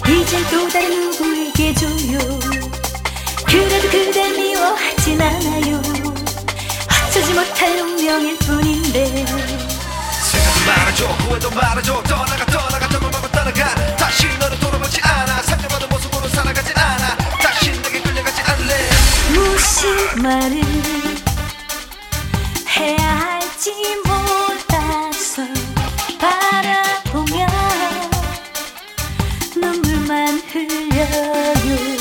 이젠 또 다른 누구에게 줘요. 그래도 그댈 미워하진 않아요. 어쩌지 못할 운명일 뿐인데. 생각도 말아줘, 후회도 말아줘. 떠나가 떠나가 떠나가. 다시 너를 돌아보지 않아. 상처받은 모습으로 살아가지 않아. 다시 내게 끌려가지 않을래. 무슨 말을 해야 할지 몰라서 바라보며 눈물만 흘려요.